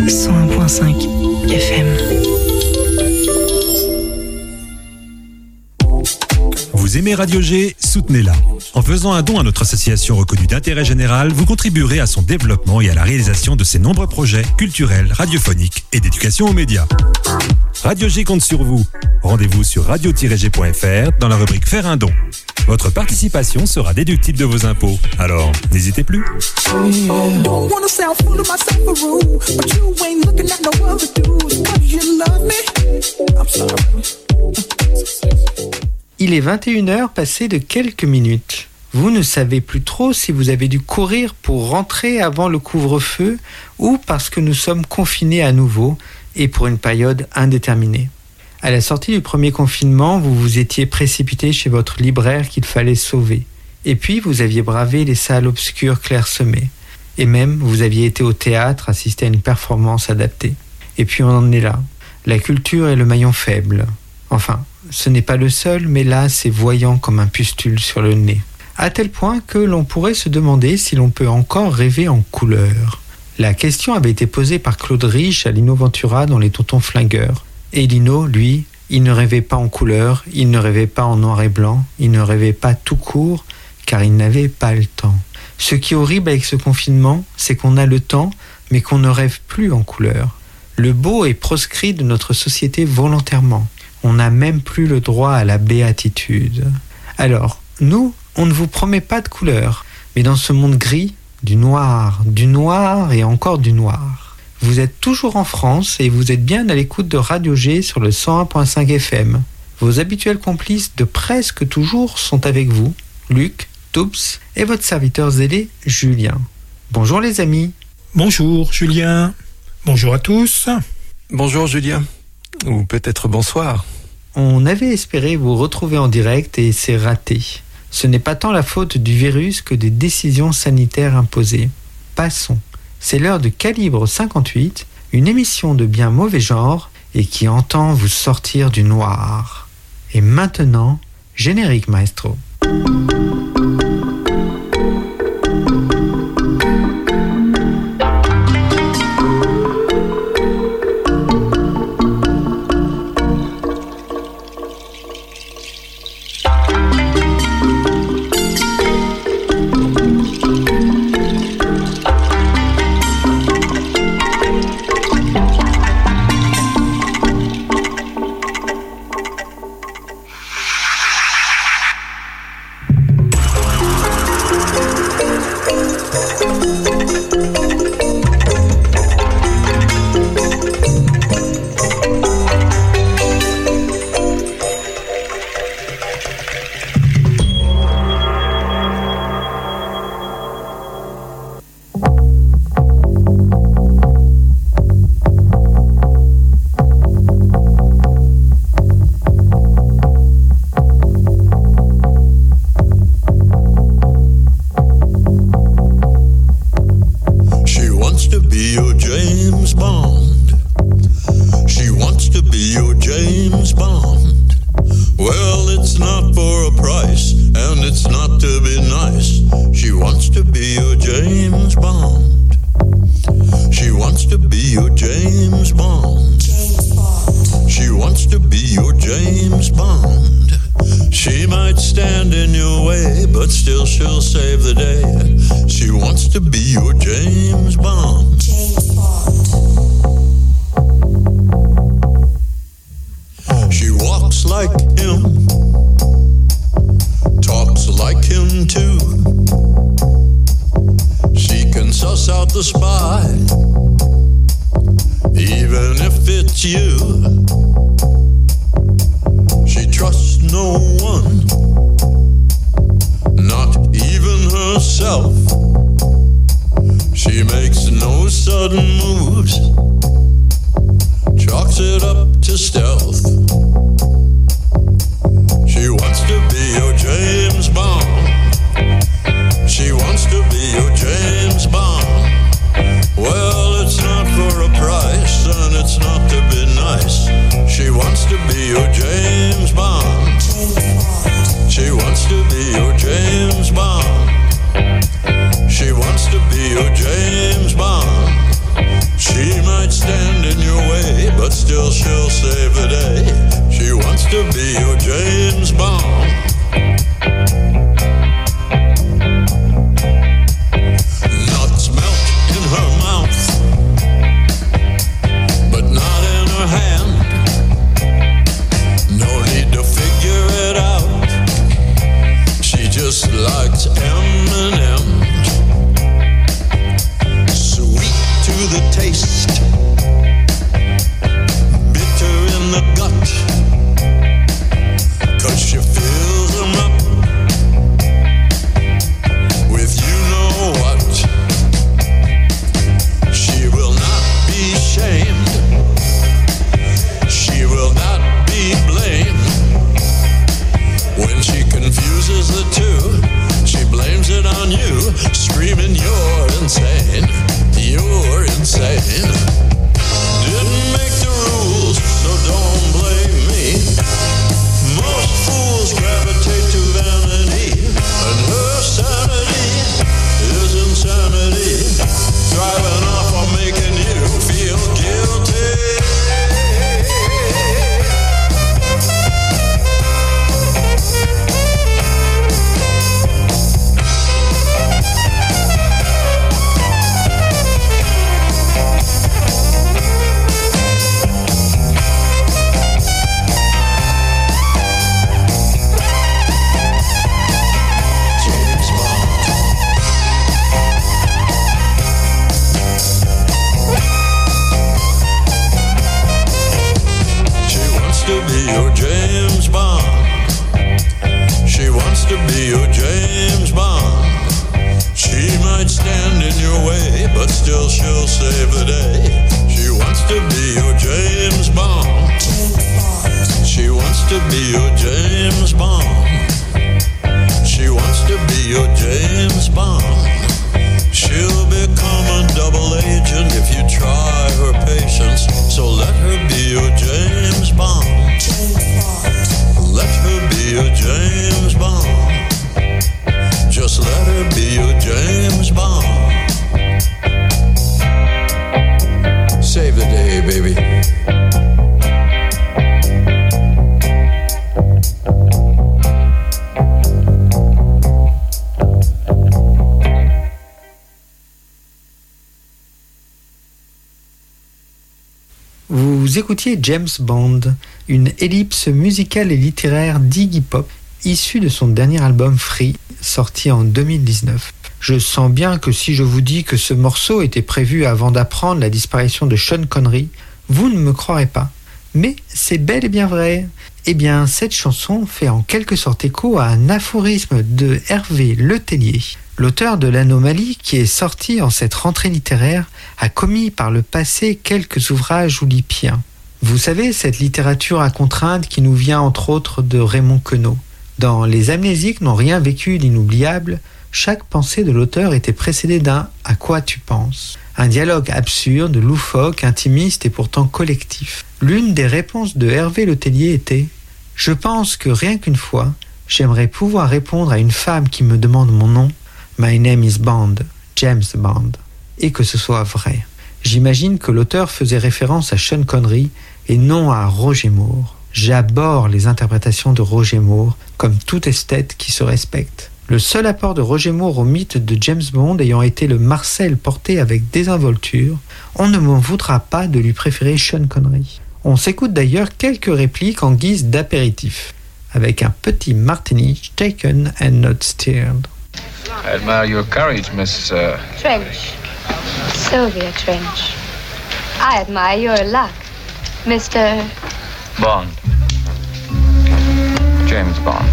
101.5 FM. Vous aimez Radio G, soutenez-la. En faisant un don à notre association reconnue d'intérêt général, vous contribuerez à son développement et à la réalisation de ses nombreux projets culturels, radiophoniques et d'éducation aux médias. Radio G compte sur vous. Rendez-vous sur radio-g.fr dans la rubrique Faire un don. Votre participation sera déductible de vos impôts. Alors, n'hésitez plus. Il est 21h passé de quelques minutes. Vous ne savez plus trop si vous avez dû courir pour rentrer avant le couvre-feu ou parce que nous sommes confinés à nouveau et pour une période indéterminée. À la sortie du premier confinement, vous vous étiez précipité chez votre libraire qu'il fallait sauver. Et puis, vous aviez bravé les salles obscures clairsemées. Et même, vous aviez été au théâtre assister à une performance adaptée. Et puis, on en est là. La culture est le maillon faible. Enfin, ce n'est pas le seul, mais là, c'est voyant comme un pustule sur le nez. À tel point que l'on pourrait se demander si l'on peut encore rêver en couleur. La question avait été posée par Claude Rich à Lino Ventura dans Les Tontons Flingueurs. Et Lino, lui, il ne rêvait pas en couleur, il ne rêvait pas en noir et blanc, il ne rêvait pas tout court, car il n'avait pas le temps. Ce qui est horrible avec ce confinement, c'est qu'on a le temps, mais qu'on ne rêve plus en couleur. Le beau est proscrit de notre société volontairement. On n'a même plus le droit à la béatitude. Alors, nous, on ne vous promet pas de couleur, mais dans ce monde gris, du noir et encore du noir. Vous êtes toujours en France et vous êtes bien à l'écoute de Radio G sur le 101.5 FM. Vos habituels complices de presque toujours sont avec vous, Luc, Toups et votre serviteur zélé, Julien. Bonjour les amis. Bonjour Julien. Bonjour à tous. Bonjour Julien. Ou peut-être bonsoir. On avait espéré vous retrouver en direct et c'est raté. Ce n'est pas tant la faute du virus que des décisions sanitaires imposées. Passons. C'est l'heure de Calibre 58, une émission de bien mauvais genre et qui entend vous sortir du noir. Et maintenant, générique maestro. still she'll save the day. She wants to be your James Bond. Nuts melt in her mouth, but not in her hand. No need to figure it out. She just likes M&M's. Sweet to the taste, bitter in the gut, 'cause she fills them up with you know what. She will not be shamed, she will not be blamed. When she confuses the two, she blames it on you, screaming you're insane, you're insane. Didn't make the rules, so don't blame me. Most fools gravitate to vanity, and her sanity is insanity, driving off or making you feel guilty. To be your James Bond. She wants to be your James Bond. She might stand in your way, but still she'll save the day. She wants to be your James Bond. She wants to be your James Bond. She wants to be your James Bond. She'll become a double agent if you try her patience. So let her be your James Bond. Let her be your James Bond. Just let her be your James Bond. Save the day, baby. Vous écoutiez James Bond, une ellipse musicale et littéraire d'Iggy Pop, issue de son dernier album Free, sorti en 2019. Je sens bien que si je vous dis que ce morceau était prévu avant d'apprendre la disparition de Sean Connery, vous ne me croirez pas. Mais c'est bel et bien vrai. Eh bien, cette chanson fait en quelque sorte écho à un aphorisme de Hervé Letellier. L'auteur de l'Anomalie, qui est sorti en cette rentrée littéraire, a commis par le passé quelques ouvrages oulipiens. Vous savez, cette littérature à contrainte qui nous vient entre autres de Raymond Queneau. Dans Les Amnésiques n'ont rien vécu d'inoubliable, chaque pensée de l'auteur était précédée d'un « à quoi tu penses ?» Un dialogue absurde, loufoque, intimiste et pourtant collectif. L'une des réponses de Hervé Letellier était « Je pense que rien qu'une fois, j'aimerais pouvoir répondre à une femme qui me demande mon nom. My name is Bond, James Bond. » Et que ce soit vrai. J'imagine que l'auteur faisait référence à Sean Connery et non à Roger Moore. J'abhorre les interprétations de Roger Moore, comme tout esthète qui se respecte. Le seul apport de Roger Moore au mythe de James Bond ayant été le Marcel porté avec désinvolture, on ne m'en voudra pas de lui préférer Sean Connery. On s'écoute d'ailleurs quelques répliques en guise d'apéritif, avec un petit martini shaken and not stirred. I admire your courage, Miss... Trench. Sylvia Trench. I admire your luck, Mr... Bond. James Bond.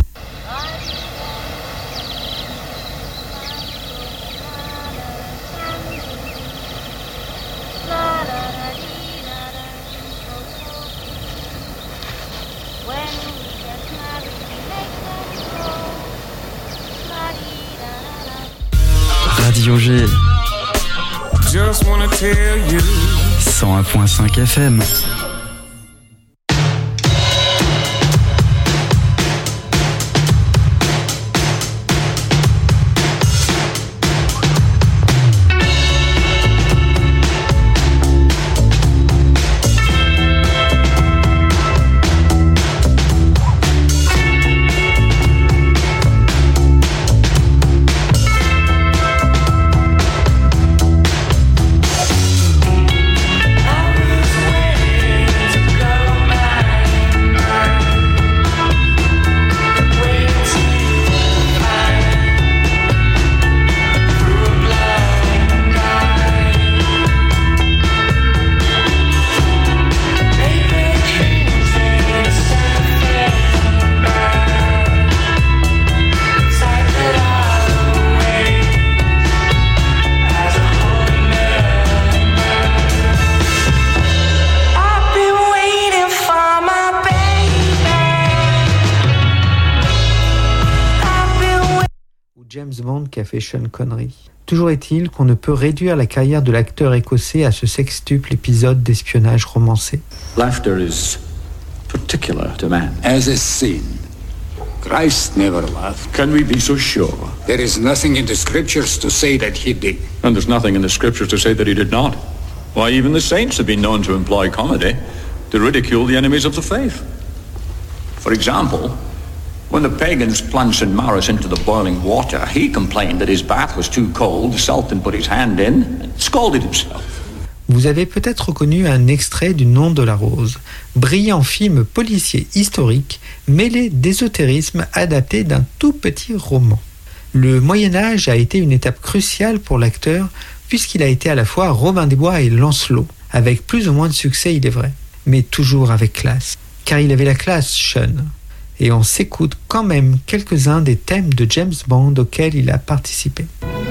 Radio G 101.5 FM. Bond qu'a fait Sean Connery. Toujours est-il qu'on ne peut réduire la carrière de l'acteur écossais à ce sextuple épisode d'espionnage romancé. Laughter is particular to man. As is sin. Christ never laughed. Can we be so sure? There is nothing in the scriptures to say that he did. And there's nothing in the scriptures to say that he did not. Why, even the saints have been known to employ comedy to ridicule the enemies of the faith. For example, when the pagans plunged St. Maurice into the boiling water, he complained that his bath was too cold. Sultan put his hand in and scalded himself. Vous avez peut-être reconnu un extrait du Nom de la Rose, brillant film policier historique mêlé d'ésotérisme adapté d'un tout petit roman. Le Moyen-Âge a été une étape cruciale pour l'acteur puisqu'il a été à la fois Robin des Bois et Lancelot, avec plus ou moins de succès il est vrai, mais toujours avec classe. Car il avait la classe, Sean. Et on s'écoute quand même quelques-uns des thèmes de James Bond auxquels il a participé.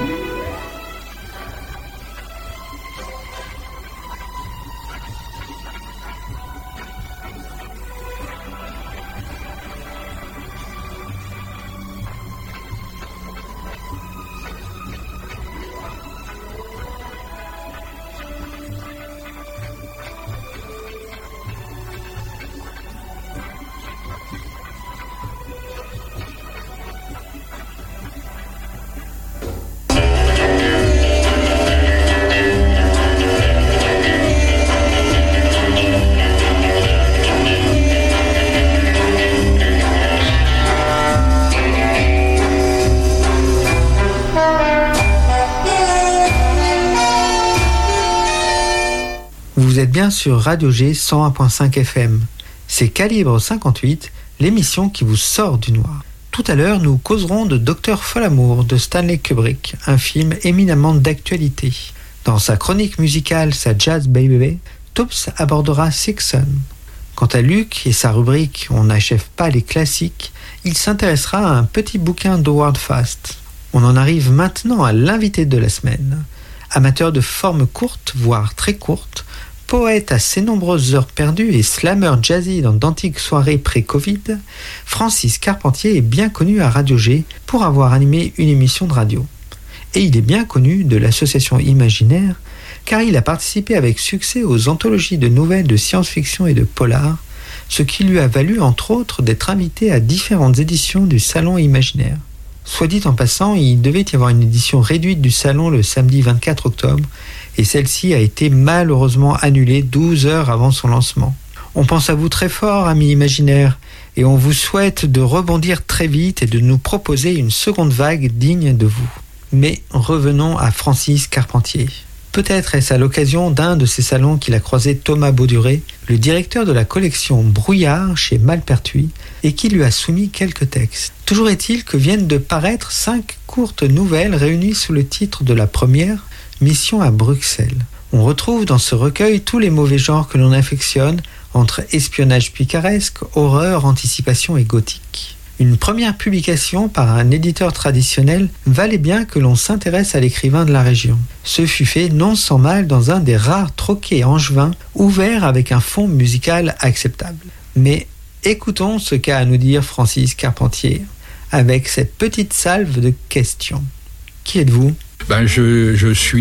Vous êtes bien sur Radio G 101.5 FM. C'est Calibre 58, l'émission qui vous sort du noir. Tout à l'heure, nous causerons de Dr Folamour de Stanley Kubrick, un film éminemment d'actualité. Dans sa chronique musicale, sa Jazz Baby, Toops abordera Sixon. Quant à Luc et sa rubrique « On n'achève pas les classiques », il s'intéressera à un petit bouquin d'Howard Fast. On en arrive maintenant à l'invité de la semaine. Amateur de formes courtes, voire très courtes, poète à ses nombreuses heures perdues et slammer jazzy dans d'antiques soirées pré-Covid, Francis Carpentier est bien connu à Radio G pour avoir animé une émission de radio. Et il est bien connu de l'association Imaginaire, car il a participé avec succès aux anthologies de nouvelles de science-fiction et de polar, ce qui lui a valu entre autres d'être invité à différentes éditions du Salon Imaginaire. Soit dit en passant, il devait y avoir une édition réduite du salon le samedi 24 octobre, et celle-ci a été malheureusement annulée 12 heures avant son lancement. On pense à vous très fort, amis imaginaires, et on vous souhaite de rebondir très vite et de nous proposer une seconde vague digne de vous. Mais revenons à Francis Carpentier. Peut-être est-ce à l'occasion d'un de ces salons qu'il a croisé Thomas Bauduré, le directeur de la collection Brouillard chez Malpertuis, et qui lui a soumis quelques textes. Toujours est-il que viennent de paraître 5 courtes nouvelles réunies sous le titre de la première, Mission à Bruxelles. On retrouve dans ce recueil tous les mauvais genres que l'on affectionne, entre espionnage picaresque, horreur, anticipation et gothique. Une première publication par un éditeur traditionnel valait bien que l'on s'intéresse à l'écrivain de la région. Ce fut fait non sans mal dans un des rares troquets angevins ouverts avec un fond musical acceptable. Mais écoutons ce qu'a à nous dire Francis Carpentier avec cette petite salve de questions. Qui êtes-vous ? J'ai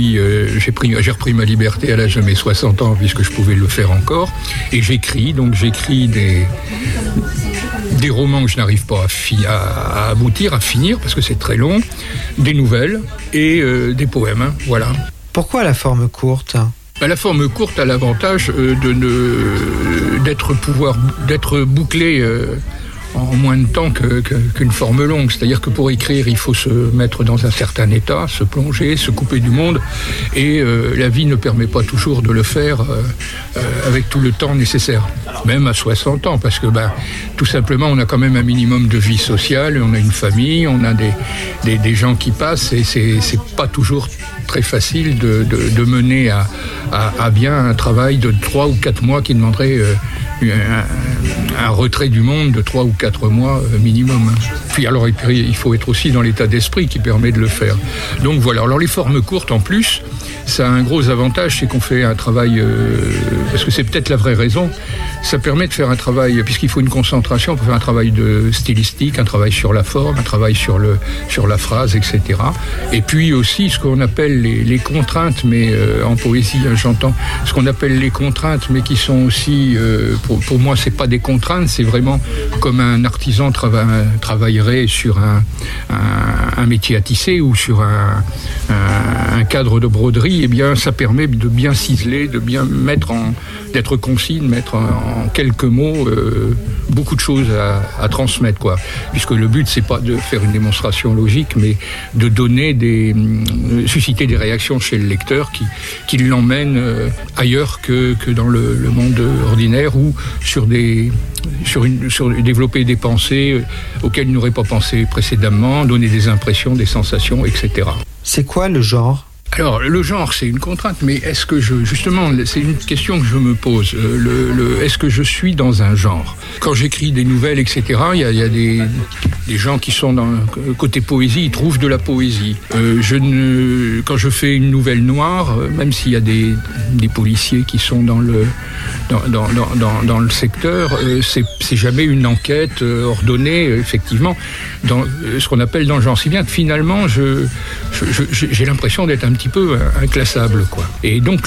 repris ma liberté à l'âge de mes 60 ans puisque je pouvais le faire encore, et j'écris des romans que je n'arrive pas à aboutir, à finir parce que c'est très long, des nouvelles et des poèmes, voilà. Pourquoi la forme courte ? La forme courte a l'avantage d'être bouclée en moins de temps qu'une forme longue. C'est-à-dire que pour écrire, il faut se mettre dans un certain état, se plonger, se couper du monde, et la vie ne permet pas toujours de le faire avec tout le temps nécessaire, même à 60 ans, parce que tout simplement, on a quand même un minimum de vie sociale, on a une famille, on a des gens qui passent, et c'est pas toujours très facile de mener à bien un travail de 3 ou 4 mois qui demanderait un retrait du monde de 3 ou 4 mois minimum. Puis alors il faut être aussi dans l'état d'esprit qui permet de le faire. Donc voilà, alors les formes courtes en plus, ça a un gros avantage, c'est qu'on fait un travail, parce que c'est peut-être la vraie raison, ça permet de faire un travail, puisqu'il faut une concentration pour faire un travail de stylistique, un travail sur la forme, un travail sur la phrase, etc. Et puis aussi ce qu'on appelle les contraintes, mais en poésie, j'entends ce qu'on appelle les contraintes, mais qui sont aussi, pour moi, c'est pas des contraintes, c'est vraiment comme un artisan travaillerait sur un métier à tisser ou sur un cadre de broderie. Eh bien, ça permet de bien ciseler, de bien d'être concis, de mettre en quelques mots beaucoup de choses à transmettre, quoi. Puisque le but, c'est pas de faire une démonstration logique, mais de donner susciter des réactions chez le lecteur qui l'emmènent ailleurs que dans le monde ordinaire, ou sur développer des pensées auxquelles il n'aurait pas pensé précédemment, donner des impressions, des sensations, etc. C'est quoi le genre ? Alors, le genre, c'est une contrainte, mais est-ce que justement, c'est une question que je me pose. Est-ce que je suis dans un genre ? Quand j'écris des nouvelles, etc., il y a des gens qui sont dans côté poésie, ils trouvent de la poésie. Quand je fais une nouvelle noire, même s'il y a des policiers qui sont dans le secteur, c'est jamais une enquête ordonnée, effectivement, dans ce qu'on appelle dans le genre. Si bien que finalement, j'ai l'impression d'être un petit peu inclassable, quoi. Et donc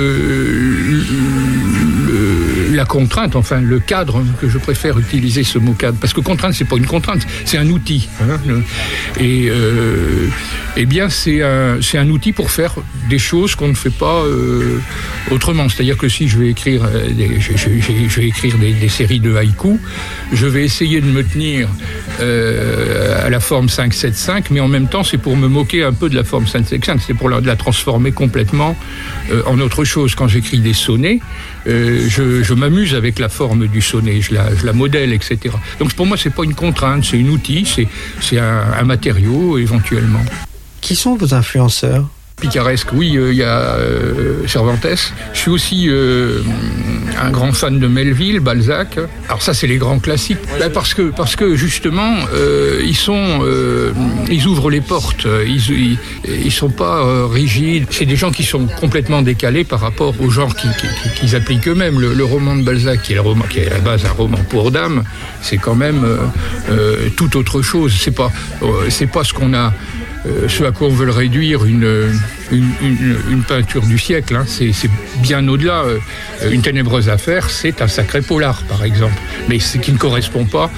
la contrainte, enfin le cadre, que je préfère utiliser ce mot cadre, parce que contrainte, c'est pas une contrainte, c'est un outil. Et eh bien c'est un outil pour faire des choses qu'on ne fait pas autrement. C'est-à-dire que si je vais écrire des séries de haïkus, je vais essayer de me tenir à la forme 5-7-5, mais en même temps c'est pour me moquer un peu de la forme 5-7-5, c'est pour la transformer complètement en autre chose. Quand j'écris des sonnets, je m'amuse avec la forme du sonnet, je la modèle, etc. Donc pour moi c'est pas une contrainte, c'est un outil, c'est un matériau éventuellement. Qui sont vos influenceurs ? Picaresque, oui, il y a Cervantes. Je suis aussi un grand fan de Melville, Balzac. Alors ça, c'est les grands classiques. Parce que justement, ils ouvrent les portes. Ils sont pas rigides. C'est des gens qui sont complètement décalés par rapport au genre qu'ils appliquent eux-mêmes. Le roman de Balzac, qui est à la base un roman pour dames, c'est quand même tout autre chose. C'est pas ce qu'on a. Ce à quoi on veut le réduire une peinture du siècle, hein. C'est bien au-delà. Une ténébreuse affaire, c'est un sacré polar, par exemple, mais ce qui ne correspond pas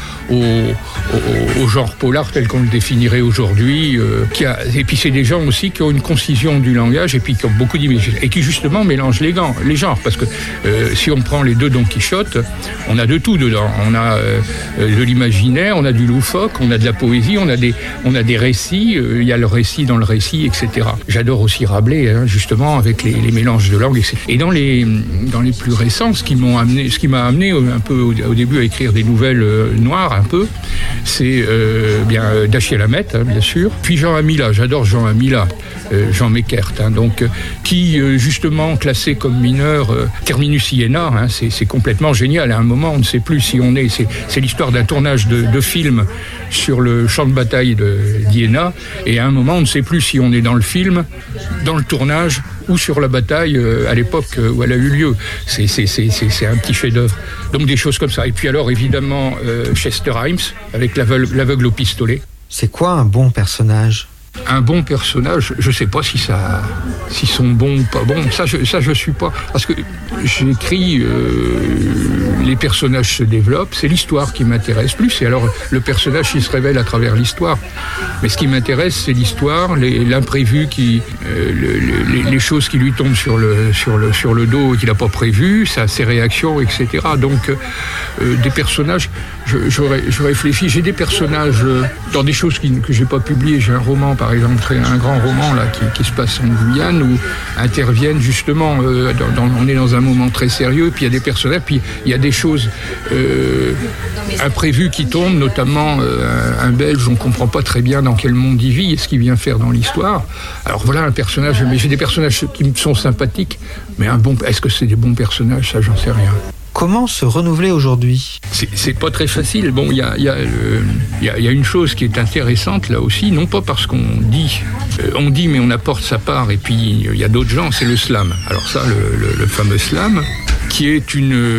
au genre polar tel qu'on le définirait aujourd'hui. Et puis c'est des gens aussi qui ont une concision du langage et puis qui ont beaucoup d'images et qui justement mélangent les genres, parce que si on prend les deux Don Quichotte, on a de tout dedans. On a de l'imaginaire, on a du loufoque, on a de la poésie, on a des récits. Il y a le récit dans le récit, etc. J'adore aussi Rabelais, hein, justement, avec les mélanges de langues, etc. Et dans les plus récents, ce qui m'a amené un peu au début à écrire des nouvelles noires, un peu, c'est Dashiell Hammett, hein, bien sûr. Puis Jean Amilat, j'adore Jean Amilat, Jean Meckert, hein, donc, qui, justement, classé comme mineur, Terminus Iéna, hein, c'est complètement génial. À un moment, on ne sait plus si on est... C'est l'histoire d'un tournage de film sur le champ de bataille d'Iéna, et à un moment, on ne sait plus si on est dans le film, dans le tournage, ou sur la bataille à l'époque où elle a eu lieu. C'est un petit chef-d'œuvre. Donc des choses comme ça. Et puis alors, évidemment, Chester Himes, avec l'aveugle au pistolet. C'est quoi un bon personnage ? Un bon personnage, je sais pas s'ils sont bons ou pas bons. Ça je suis pas, parce que j'écris, les personnages se développent. C'est l'histoire qui m'intéresse plus. Et alors le personnage, il se révèle à travers l'histoire. Mais ce qui m'intéresse, c'est l'histoire, l'imprévu, les choses qui lui tombent sur le dos et qu'il n'a pas prévu, ses réactions, etc. Donc des personnages, je réfléchis. J'ai des personnages dans des choses que j'ai pas publiées. J'ai un roman, par exemple, un grand roman là qui se passe en Guyane, où interviennent justement, on est dans un moment très sérieux, puis il y a des personnages, puis il y a des choses imprévues qui tombent, notamment un Belge, on ne comprend pas très bien dans quel monde il vit et ce qu'il vient faire dans l'histoire. Alors voilà un personnage, mais j'ai des personnages qui me sont sympathiques, mais est-ce que c'est des bons personnages? Ça, j'en sais rien. Comment se renouveler aujourd'hui ? C'est pas très facile. Bon, il y a une chose qui est intéressante là aussi, non pas parce qu'on dit, mais on apporte sa part, et puis il y a d'autres gens, c'est le slam. Alors ça, le fameux slam, qui est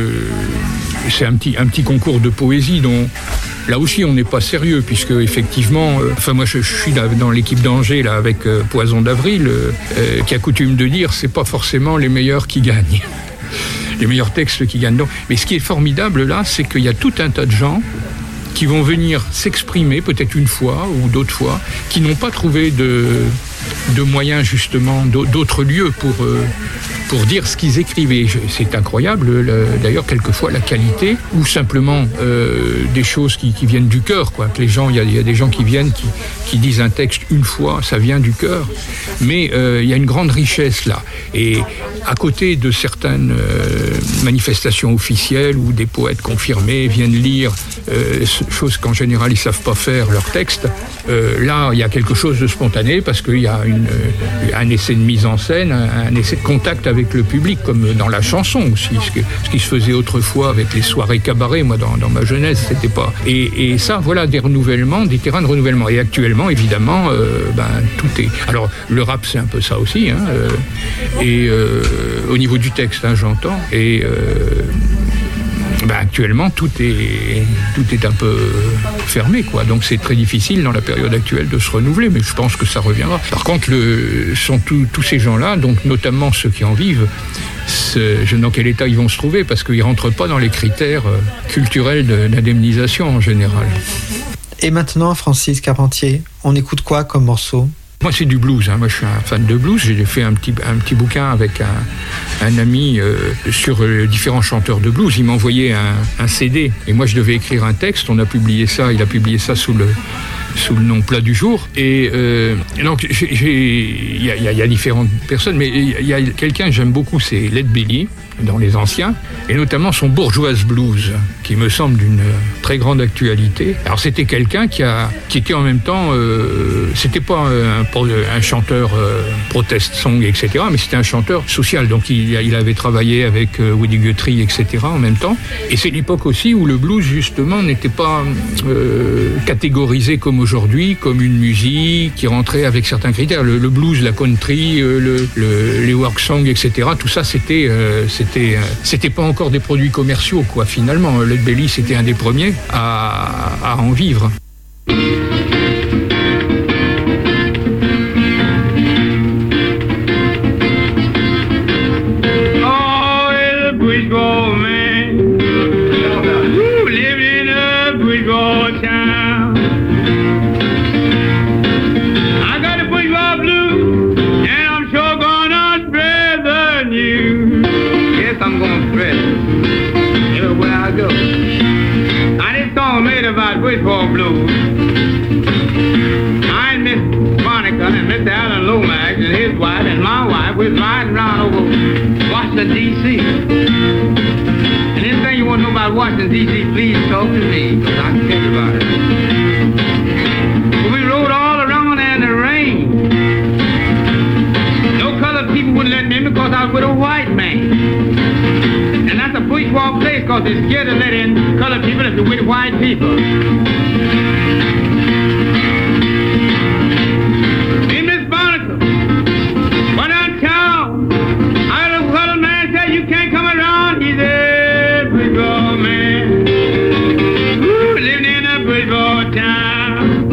c'est un petit concours de poésie dont là aussi on n'est pas sérieux puisque effectivement, moi je suis dans l'équipe d'Angers là avec Poison d'avril qui a coutume de dire c'est pas forcément les meilleurs qui gagnent. Les meilleurs textes qui gagnent. Donc, mais ce qui est formidable là, c'est qu'il y a tout un tas de gens qui vont venir s'exprimer peut-être une fois ou d'autres fois, qui n'ont pas trouvé de moyens justement, d'autres lieux pour dire ce qu'ils écrivaient. C'est incroyable, d'ailleurs, quelquefois la qualité, ou simplement des choses qui viennent du cœur, quoi. Que les gens, il y a des gens qui viennent, qui disent un texte une fois, ça vient du cœur. Mais il y a une grande richesse là. Et à côté de certaines manifestations officielles où des poètes confirmés viennent lire choses qu'en général ils savent pas faire, leurs textes, là il y a quelque chose de spontané parce qu'il y a un essai de mise en scène, un essai de contact avec le public, comme dans la chanson aussi, ce qui se faisait autrefois avec les soirées cabaret. Moi dans ma jeunesse c'était pas. Et ça, voilà, des renouvellements, des terrains de renouvellement. Et actuellement évidemment tout est. Alors le rap c'est un peu ça aussi, hein, et au niveau du texte, hein, j'entends, et actuellement tout est un peu fermé, quoi. Donc c'est très difficile dans la période actuelle de se renouveler, mais je pense que ça reviendra. Par contre, sont tous ces gens-là, donc notamment ceux qui en vivent, dans quel état ils vont se trouver, parce qu'ils rentrent pas dans les critères culturels d'indemnisation en général. Et maintenant, Francis Carpentier, on écoute quoi comme morceau ? Moi, c'est du blues. Hein. Moi, je suis un fan de blues. J'ai fait un petit bouquin avec un ami sur différents chanteurs de blues. Il m'a envoyé un CD. Et moi, je devais écrire un texte. Il a publié ça sous le nom Plat du jour. Et donc, il y a différentes personnes. Mais il y a quelqu'un que j'aime beaucoup, c'est Led Belly, dans les anciens. Et notamment son Bourgeoise Blues, qui me semble d'une très grande actualité. Alors, c'était quelqu'un qui était en même temps... c'était pas un chanteur protest song, etc., mais c'était un chanteur social. Donc il avait travaillé avec Woody Guthrie, etc., en même temps. Et c'est l'époque aussi où le blues, justement, n'était pas catégorisé comme aujourd'hui, comme une musique qui rentrait avec certains critères. Le blues, la country, les work songs, etc., tout ça, c'était pas encore des produits commerciaux, quoi, finalement. Led Belly, c'était un des premiers à en vivre. About Wishful Blues. I and Miss Monica and Mr. Alan Lomax and his wife and my wife was riding around over Washington, D.C. And anything you want to know about Washington, D.C., please talk to me, because I can tell you about it. But we rode all around there in the rain. No colored people wouldn't let me in because I was with a white man. And that's a bushwalk place because they're scared to let in colored people if they're with white people. Hey, Miss Monica, went downtown. I heard a colored man say you can't come around. He's a bushwalk man. Ooh, living in a bushwalk town.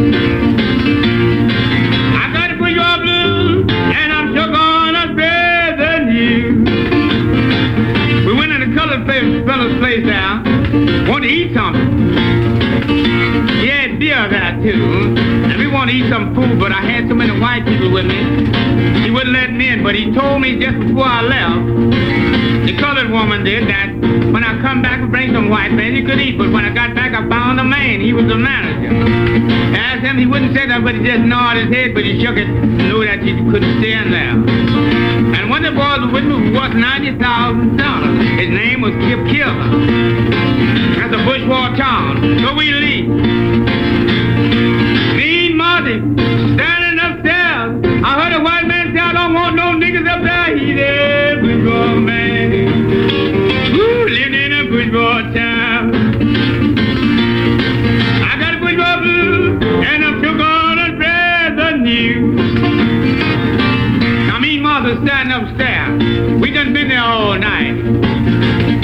I got a bushwalk blues, and I'm sure gonna spread the news. We went in a colored fellow's place now, wanted to eat something. He had beer there too, and we wanted to eat some food, but I had so many white people with me, he wouldn't let me in, but he told me just before I left, the colored woman did, that when I come back and bring some white man, you could eat, but when I got back, I found a man, he was the manager. I asked him, he wouldn't say that, but he just nodded his head, but he shook it, and knew that he couldn't stand there. And one of the boys was with me was $90,000. His name was Kip Killer. That's a bushwalk town. So we leave. Me and Marty standing upstairs. I heard a white man say, I don't want no niggas up there. He's a bushwalk man. Who lived in a bushwalk town. I got a bushwalk blues, and I'm sure gonna spread the news. Now me and Martha standing upstairs. We done been there all night.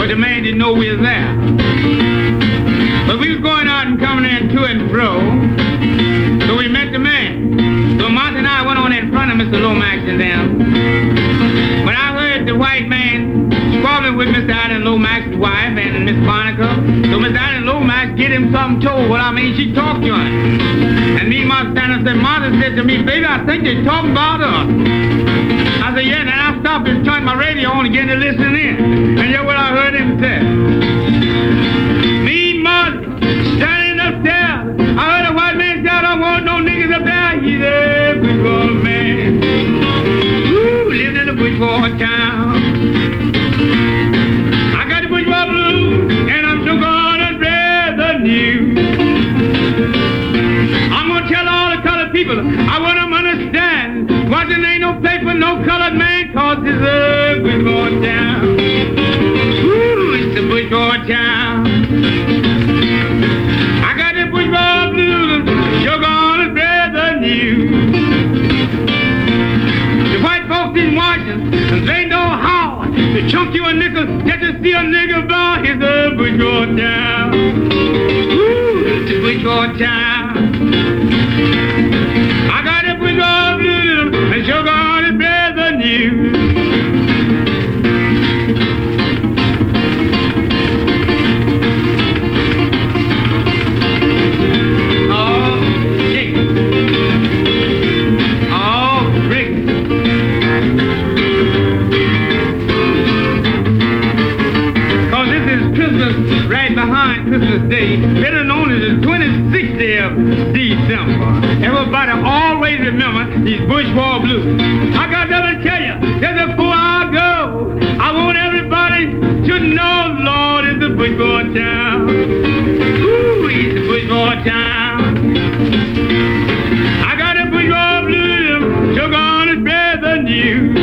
Diana Lomax's wife and Miss Monica. So Miss Diana Lomax get him something told. Well, I mean, she talked to him. And me, Martha Stanton said, Martha said to me, baby, I think they're talking about us. I said, yeah, then I stopped and turned my radio on again to listen in. And hear what I heard him say. Me, Martha, standing upstairs. I heard a white man say, I don't want no niggas up there. He's a bourgeois man. Woo, lived in a bourgeois town. I got the bourgeois blues, and I'm so gonna dread the news. I'm gonna tell all the colored people, I want them to understand. Washington ain't no place for no colored man, cause it's a bourgeois town. Woo, it's a bourgeois town. I got the bourgeois blues, you're gonna dread the news. The white folks in Washington, they know how to chunk you a nickel just to see a nigga blow. It's a bourgeois town. Woo, it's a bourgeois town. I got a bourgeois blues, and you're gonna dread the news. Christmas Day, better known as the 26th day of December. Everybody always remember these bourgeois blues. I got to tell you, just before I go, I want everybody to know, Lord, it's a bourgeois town. Ooh, it's a bourgeois town. I got a bourgeois blues, you're gonna spread the news.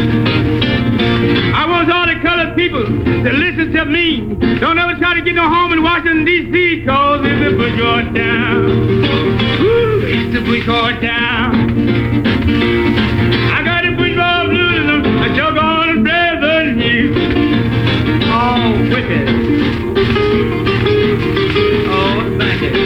I want all the colored people to listen to me. Don't ever try to get no home in Washington, D.C., cause it's a bourgeois town. Woo, it's a bourgeois town. I got a bourgeois blues, and you're gonna spread the news. Oh, with it. Oh, thank you.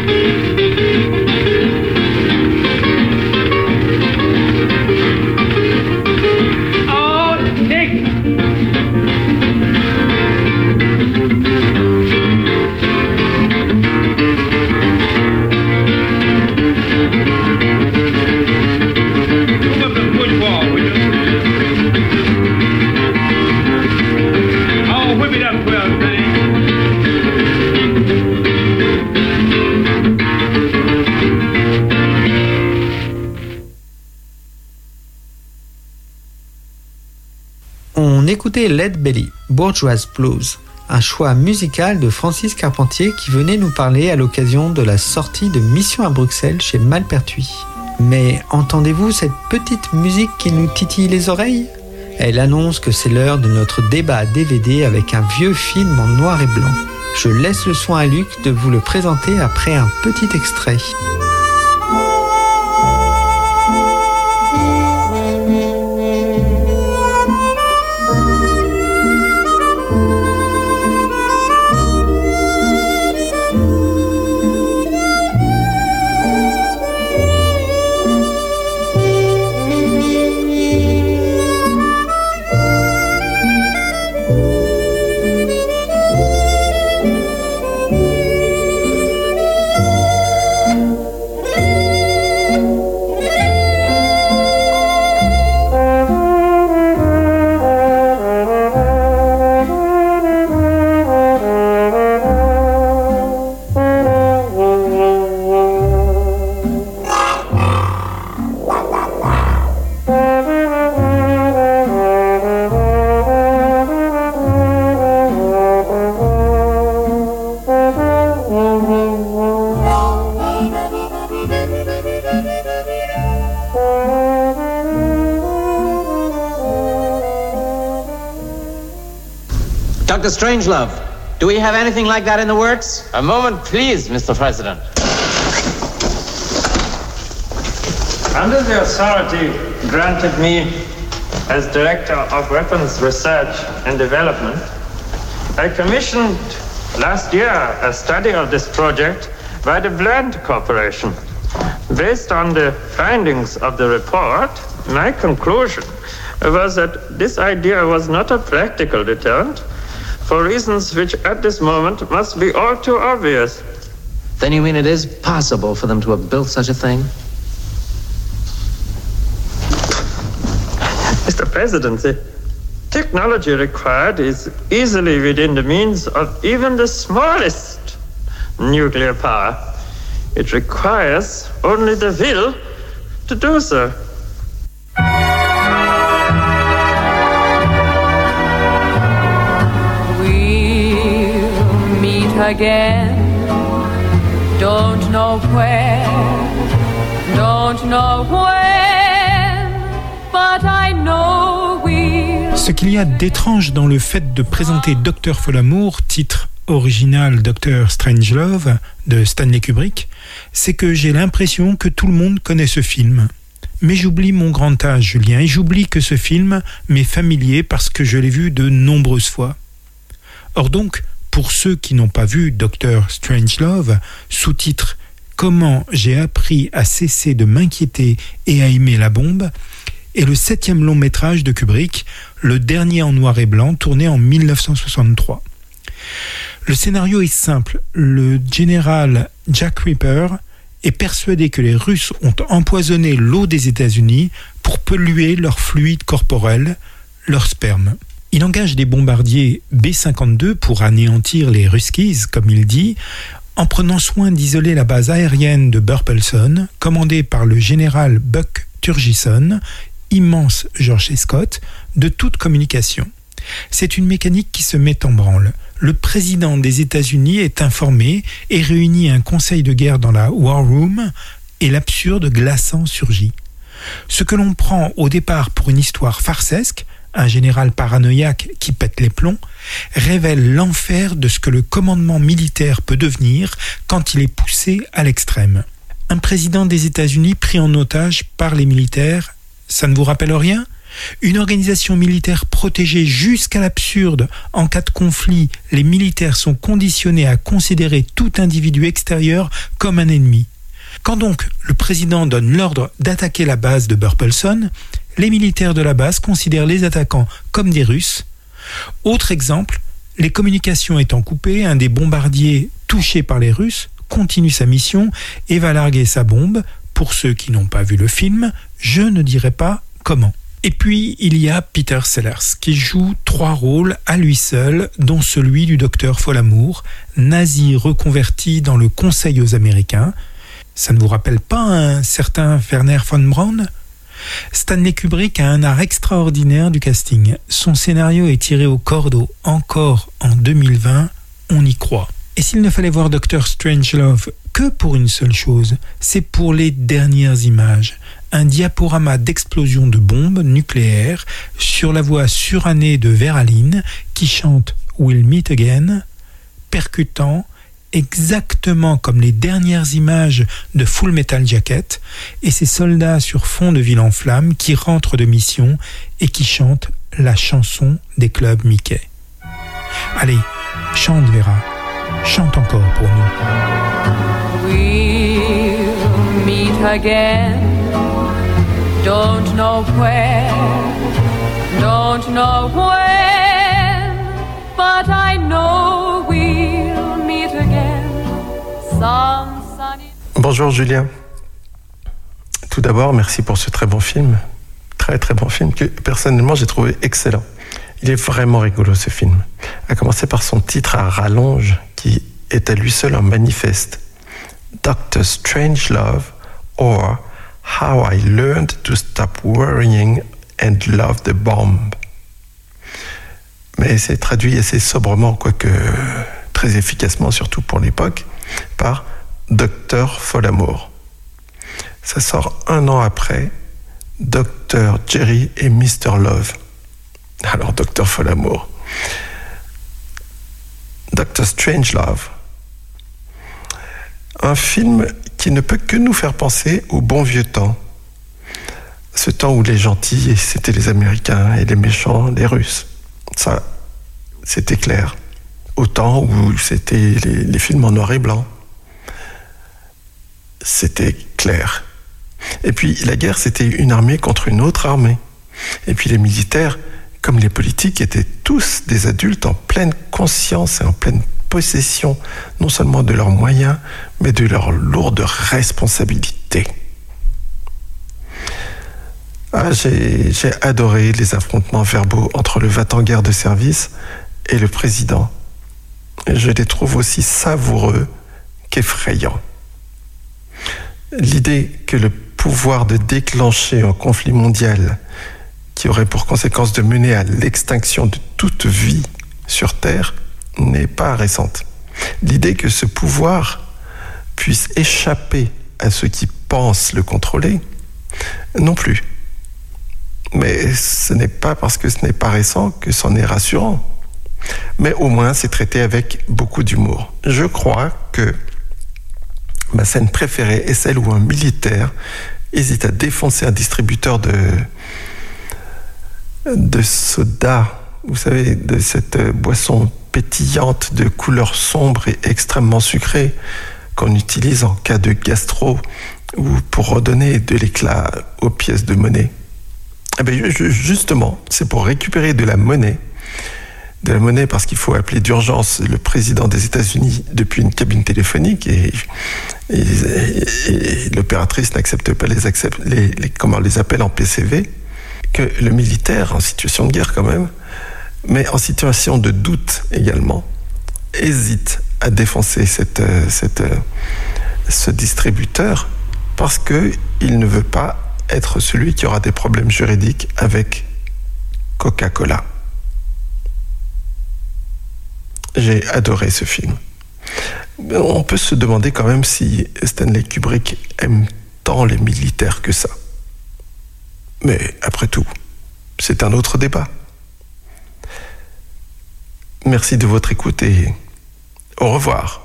On écoutait Lead Belly, Bourgeois Blues, un choix musical de Francis Carpentier qui venait nous parler à l'occasion de la sortie de Mission à Bruxelles chez Malpertuis. Mais entendez-vous cette petite musique qui nous titille les oreilles ? Elle annonce que c'est l'heure de notre débat DVD avec un vieux film en noir et blanc. Je laisse le soin à Luc de vous le présenter après un petit extrait. Dr. Strangelove, do we have anything like that in the works? A moment, please, Mr. President. Under the authority granted me as Director of Weapons Research and Development, I commissioned last year a study of this project by the Bland Corporation. Based on the findings of the report, my conclusion was that this idea was not a practical deterrent, for reasons which at this moment must be all too obvious. Then you mean it is possible for them to have built such a thing? Mr. President, the technology required is easily within the means of even the smallest nuclear power. It requires only the will to do so. We'll meet again. Don't know where, don't know when, but I know we'll... Ce qu'il y a d'étrange dans le fait de présenter Dr. Folamour, titre original Dr. Strangelove de Stanley Kubrick, c'est que j'ai l'impression que tout le monde connaît ce film. Mais j'oublie mon grand âge, Julien, et j'oublie que ce film m'est familier parce que je l'ai vu de nombreuses fois. Or donc, pour ceux qui n'ont pas vu Dr. Strangelove, sous-titre « Comment j'ai appris à cesser de m'inquiéter et à aimer la bombe », est le 7e long métrage de Kubrick, le dernier en noir et blanc, tourné en 1963. Le scénario est simple. Le général Jack Ripper est persuadé que les Russes ont empoisonné l'eau des États-Unis pour polluer leur fluide corporel, leur sperme. Il engage des bombardiers B-52 pour anéantir les Ruskies, comme il dit, en prenant soin d'isoler la base aérienne de Burpelson, commandée par le général Buck Turgison, immense George Scott, de toute communication. C'est une mécanique qui se met en branle. Le président des États-Unis est informé et réunit un conseil de guerre dans la War Room et l'absurde glaçant surgit. Ce que l'on prend au départ pour une histoire farcesque, un général paranoïaque qui pète les plombs, révèle l'enfer de ce que le commandement militaire peut devenir quand il est poussé à l'extrême. Un président des États-Unis pris en otage par les militaires, ça ne vous rappelle rien ? Une organisation militaire protégée jusqu'à l'absurde. En cas de conflit, les militaires sont conditionnés à considérer tout individu extérieur comme un ennemi. Quand donc le président donne l'ordre d'attaquer la base de Burpelson, les militaires de la base considèrent les attaquants comme des Russes. Autre exemple, les communications étant coupées, un des bombardiers touché par les Russes continue sa mission et va larguer sa bombe. Pour ceux qui n'ont pas vu le film, je ne dirai pas comment. Et puis, il y a Peter Sellers, qui joue 3 rôles à lui seul, dont celui du docteur Folamour, nazi reconverti dans le Conseil aux Américains. Ça ne vous rappelle pas un certain Werner von Braun ? Stanley Kubrick a un art extraordinaire du casting. Son scénario est tiré au cordeau encore en 2020, on y croit. Et s'il ne fallait voir Dr. Strangelove que pour une seule chose, c'est pour les dernières images. Un diaporama d'explosion de bombes nucléaires sur la voix surannée de Vera Lynn qui chante « We'll Meet Again », percutant, exactement comme les dernières images de Full Metal Jacket et ces soldats sur fond de ville en flammes qui rentrent de mission et qui chantent la chanson des clubs Mickey. Allez, chante Vera, chante encore pour nous. We'll meet again. Don't know where, don't know when, but I know we'll meet again. Some sunny... Bonjour Julien. Tout d'abord, merci pour ce très bon film. Très très bon film que personnellement j'ai trouvé excellent. Il est vraiment rigolo ce film. À commencer par son titre à rallonge qui est à lui seul un manifeste. Dr. Strangelove or How I Learned to Stop Worrying and Love the Bomb. Mais c'est traduit assez sobrement, quoique très efficacement, surtout pour l'époque, par Dr. Folamour. Ça sort 1 an après Dr. Jerry et Mr. Love. Alors Dr. Folamour. Dr. Strangelove. Un film qui ne peut que nous faire penser au bon vieux temps. Ce temps où les gentils, c'était les Américains, et les méchants, les Russes. Ça, c'était clair. Au temps où c'était les films en noir et blanc. C'était clair. Et puis, la guerre, c'était une armée contre une autre armée. Et puis, les militaires comme les politiques étaient tous des adultes en pleine conscience et en pleine possession, non seulement de leurs moyens, mais de leurs lourdes responsabilités. J'ai adoré les affrontements verbaux entre le va-t-en-guerre de service et le président. Je les trouve aussi savoureux qu'effrayants. L'idée que le pouvoir de déclencher un conflit mondial qui aurait pour conséquence de mener à l'extinction de toute vie sur Terre n'est pas récente. L'idée que ce pouvoir puisse échapper à ceux qui pensent le contrôler, non plus. Mais ce n'est pas parce que ce n'est pas récent que c'en est rassurant. Mais au moins, c'est traité avec beaucoup d'humour. Je crois que ma scène préférée est celle où un militaire hésite à défoncer un distributeur de soda, vous savez, de cette boisson pétillante de couleur sombre et extrêmement sucrée qu'on utilise en cas de gastro ou pour redonner de l'éclat aux pièces de monnaie. Eh bien, justement, c'est pour récupérer de la monnaie parce qu'il faut appeler d'urgence le président des États-Unis depuis une cabine téléphonique et l'opératrice n'accepte pas les appels en PCV, que le militaire, en situation de guerre quand même, mais en situation de doute également, hésite à défoncer ce distributeur parce qu'il ne veut pas être celui qui aura des problèmes juridiques avec Coca-Cola. J'ai adoré ce film. On peut se demander quand même si Stanley Kubrick aime tant les militaires que ça. Mais après tout, c'est un autre débat. Merci de votre écoute et au revoir.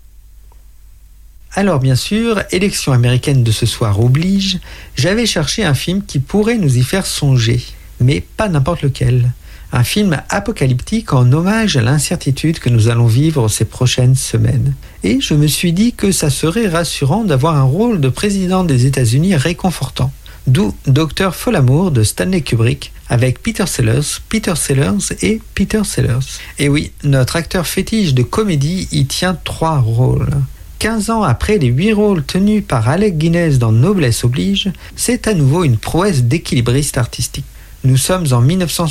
Alors bien sûr, élection américaine de ce soir oblige, j'avais cherché un film qui pourrait nous y faire songer, mais pas n'importe lequel. Un film apocalyptique en hommage à l'incertitude que nous allons vivre ces prochaines semaines. Et je me suis dit que ça serait rassurant d'avoir un rôle de président des États-Unis réconfortant. D'où Dr. Folamour de Stanley Kubrick avec Peter Sellers et Peter Sellers. Et oui, notre acteur fétiche de comédie y tient 3 rôles. 15 ans après les 8 rôles tenus par Alec Guinness dans Noblesse oblige, c'est à nouveau une prouesse d'équilibriste artistique. Nous sommes en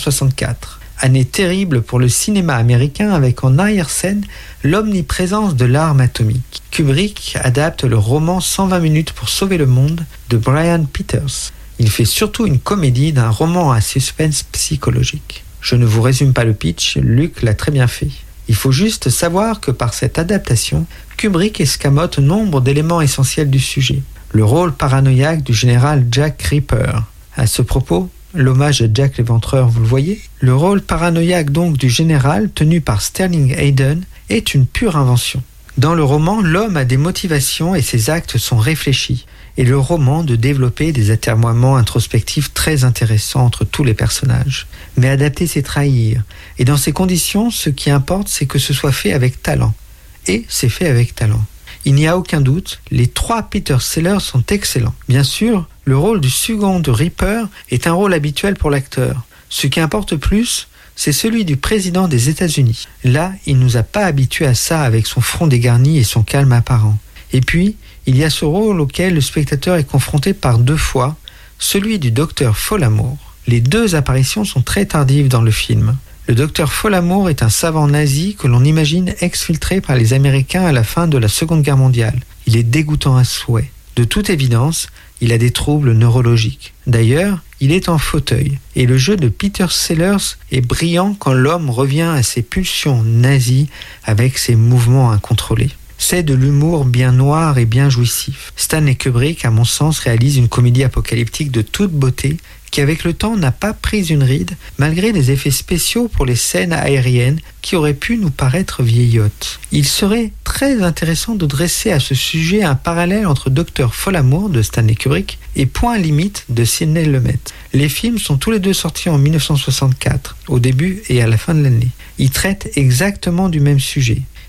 1964, année terrible pour le cinéma américain avec en arrière-scène l'omniprésence de l'arme atomique. Kubrick adapte le roman 120 minutes pour sauver le monde de Brian Peters. Il fait surtout une comédie d'un roman à suspense psychologique. Je ne vous résume pas le pitch, Luc l'a très bien fait. Il faut juste savoir que par cette adaptation, Kubrick escamote nombre d'éléments essentiels du sujet. Le rôle paranoïaque du général Jack Reaper. À ce propos, l'hommage à Jack l'Éventreur, vous le voyez ? Le rôle paranoïaque donc du général, tenu par Sterling Hayden, est une pure invention. Dans le roman, l'homme a des motivations et ses actes sont réfléchis. Et le roman de développer des atermoiements introspectifs très intéressants entre tous les personnages. Mais adapter, c'est trahir. Et dans ces conditions, ce qui importe, c'est que ce soit fait avec talent. Et c'est fait avec talent. Il n'y a aucun doute, les 3 Peter Sellers sont excellents. Bien sûr, le rôle du second de Reaper est un rôle habituel pour l'acteur. Ce qui importe plus, c'est celui du président des États-Unis. Là, il ne nous a pas habitués à ça avec son front dégarni et son calme apparent. Et puis, il y a ce rôle auquel le spectateur est confronté par 2 fois, celui du docteur Folamour. Les 2 apparitions sont très tardives dans le film. Le docteur Folamour est un savant nazi que l'on imagine exfiltré par les Américains à la fin de la Seconde Guerre mondiale. Il est dégoûtant à souhait. De toute évidence, il a des troubles neurologiques. D'ailleurs, il est en fauteuil. Et le jeu de Peter Sellers est brillant quand l'homme revient à ses pulsions nazies avec ses mouvements incontrôlés. C'est de l'humour bien noir et bien jouissif. Stanley Kubrick, à mon sens, réalise une comédie apocalyptique de toute beauté qui, avec le temps, n'a pas pris une ride, malgré des effets spéciaux pour les scènes aériennes qui auraient pu nous paraître vieillottes. Il serait très intéressant de dresser à ce sujet un parallèle entre Dr. Folamour de Stanley Kubrick et Point limite de Sidney Lumet. Les films sont tous les 2 sortis en 1964, au début et à la fin de l'année. Ils traitent exactement du même sujet.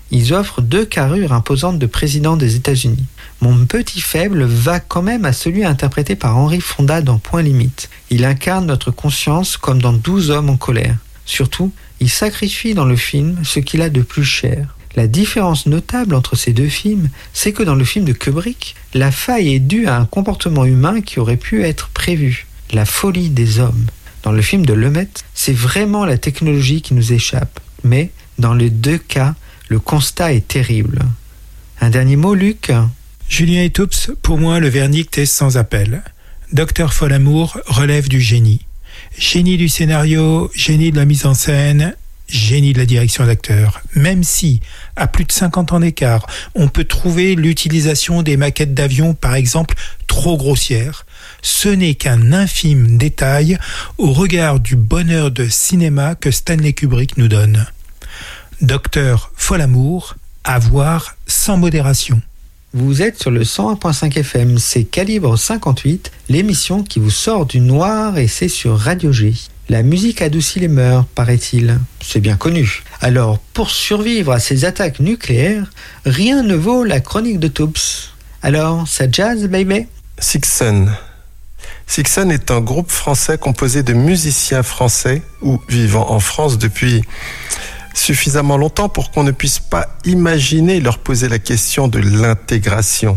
Ils offrent 2 carrures imposantes de président des États-Unis. Mon petit faible va quand même à celui interprété par Henry Fonda dans Point Limite. Il incarne notre conscience comme dans 12 hommes en colère. Surtout, il sacrifie dans le film ce qu'il a de plus cher. La différence notable entre ces 2 films, c'est que dans le film de Kubrick, la faille est due à un comportement humain qui aurait pu être prévu, la folie des hommes. Dans le film de Lemaitre, c'est vraiment la technologie qui nous échappe. Mais, dans les 2 cas, le constat est terrible. Un dernier mot, Luc ? Julien Etoups, pour moi, le verdict est sans appel. Dr Folamour relève du génie. Génie du scénario, génie de la mise en scène, génie de la direction d'acteur. Même si, à plus de 50 ans d'écart, on peut trouver l'utilisation des maquettes d'avions, par exemple, trop grossières, ce n'est qu'un infime détail au regard du bonheur de cinéma que Stanley Kubrick nous donne. Dr Folamour, à voir sans modération. Vous êtes sur le 101.5 FM, c'est Calibre 58, l'émission qui vous sort du noir et c'est sur Radio G. La musique adoucit les mœurs, paraît-il. C'est bien connu. Alors, pour survivre à ces attaques nucléaires, rien ne vaut la chronique de Toups. Alors, ça jazz, baby ? Sixon. Sixon est un groupe français composé de musiciens français ou vivant en France depuis suffisamment longtemps pour qu'on ne puisse pas imaginer leur poser la question de l'intégration.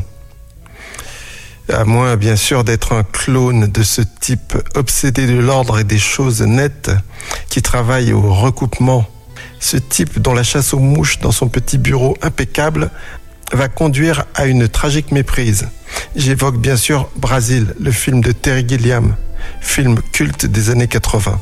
À moins, bien sûr, d'être un clone de ce type obsédé de l'ordre et des choses nettes qui travaille au recoupement. Ce type dont la chasse aux mouches dans son petit bureau impeccable va conduire à une tragique méprise. J'évoque bien sûr Brasil, le film de Terry Gilliam, film culte des années 80.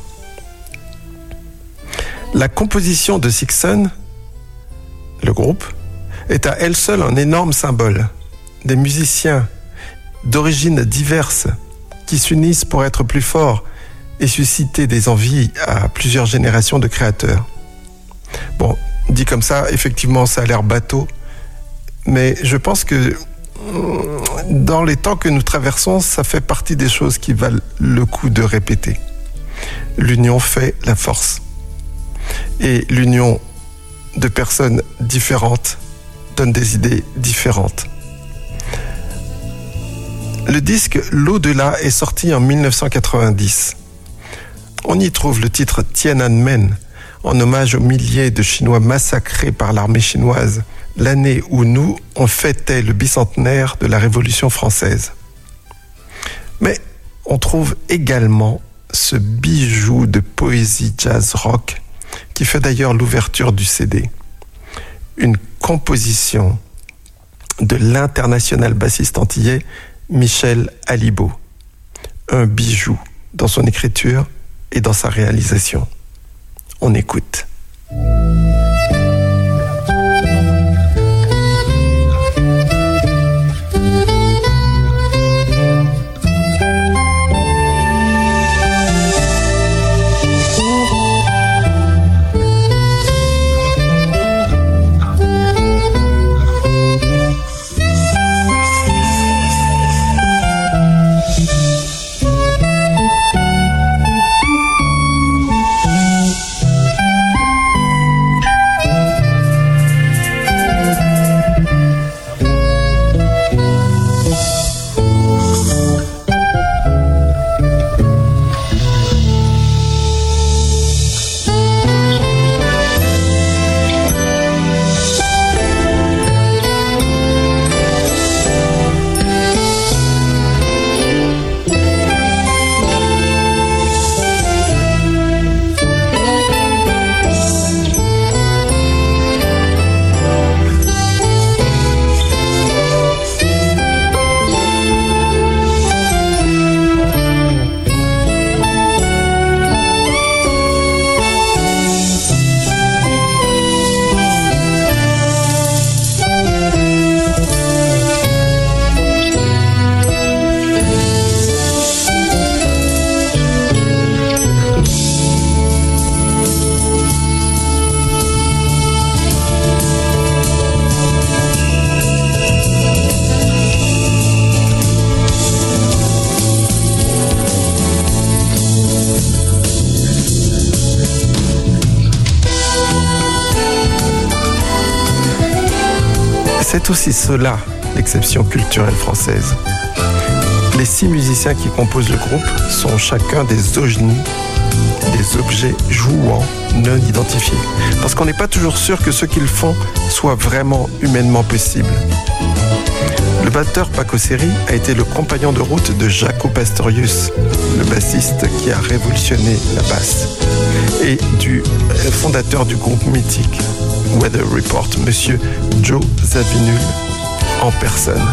La composition de Sixon, le groupe, est à elle seule un énorme symbole. Des musiciens d'origines diverses qui s'unissent pour être plus forts et susciter des envies à plusieurs générations de créateurs. Bon, dit comme ça, effectivement, ça a l'air bateau, mais je pense que dans les temps que nous traversons, ça fait partie des choses qui valent le coup de répéter. L'union fait la force. Et l'union de personnes différentes donne des idées différentes. Le disque L'Au-delà est sorti en 1990. On y trouve le titre Tiananmen, en hommage aux milliers de Chinois massacrés par l'armée chinoise, l'année où nous, on fêtait le bicentenaire de la Révolution française. Mais on trouve également ce bijou de poésie jazz rock qui fait d'ailleurs l'ouverture du CD. Une composition de l'international bassiste antillais Michel Alibo. Un bijou dans son écriture et dans sa réalisation. On écoute. C'est aussi cela, l'exception culturelle française. Les 6 musiciens qui composent le groupe sont chacun des ognis, des objets jouants non identifiés. Parce qu'on n'est pas toujours sûr que ce qu'ils font soit vraiment humainement possible. Le batteur Paco Seri a été le compagnon de route de Jaco Pastorius, le bassiste qui a révolutionné la basse, et du fondateur du groupe mythique Weather Report, Monsieur Joe Zawinul, en personne.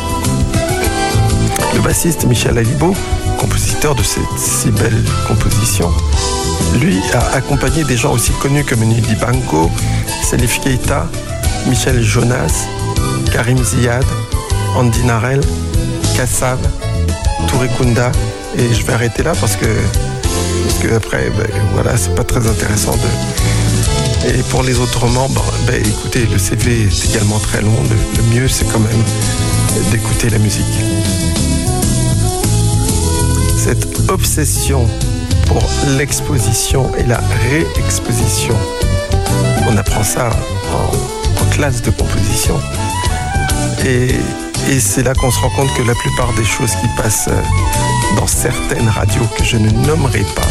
Le bassiste Michel Alibo, compositeur de cette si belle composition, lui a accompagné des gens aussi connus comme Nudi Banco, Salif Keita, Michel Jonas, Karim Ziad, Andy Narel, Kassav, Touré Kunda, et je vais arrêter là parce que après, voilà, c'est pas très intéressant de... Et pour les autres membres, écoutez, le CV est également très long, le mieux c'est quand même d'écouter la musique. Cette obsession pour l'exposition et la réexposition, on apprend ça en classe de composition. Et c'est là qu'on se rend compte que la plupart des choses qui passent dans certaines radios que je ne nommerai pas,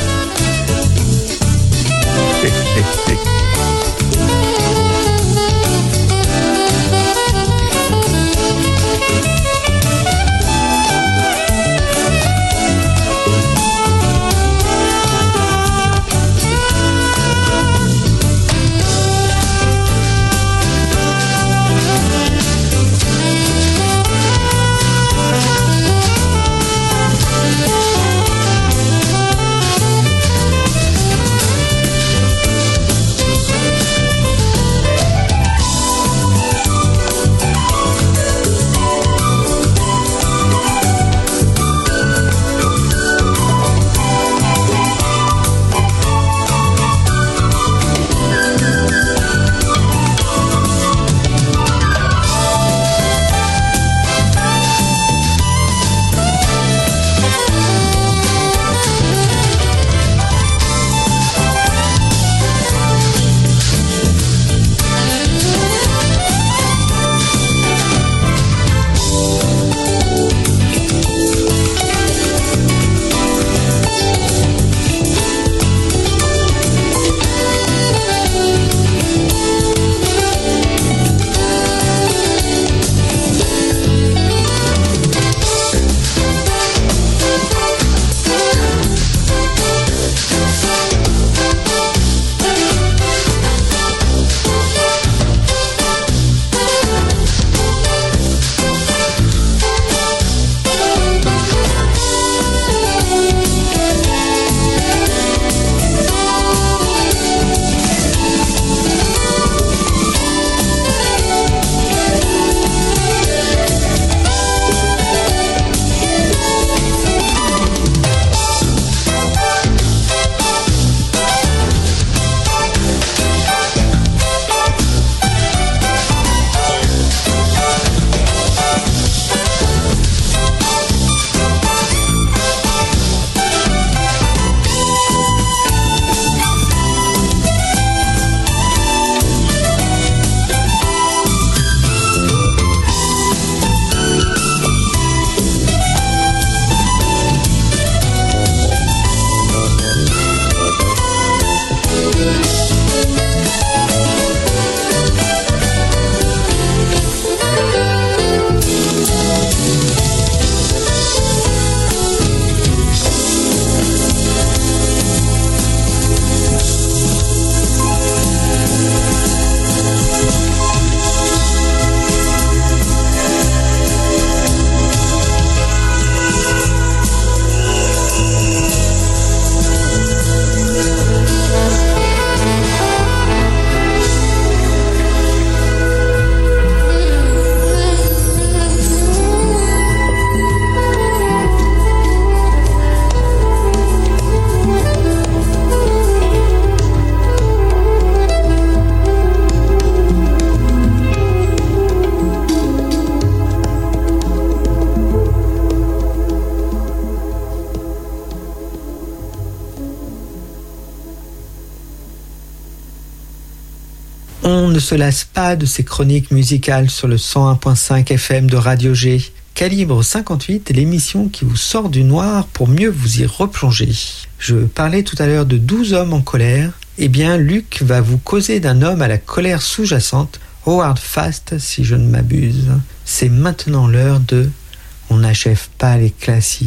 monde ne se lasse pas de ses chroniques musicales sur le 101.5 FM de Radio G. Calibre 58 est l'émission qui vous sort du noir pour mieux vous y replonger. Je parlais tout à l'heure de 12 hommes en colère. Eh bien, Luc va vous causer d'un homme à la colère sous-jacente, Howard Fast, si je ne m'abuse. C'est maintenant l'heure de « On n'achève pas les classiques ».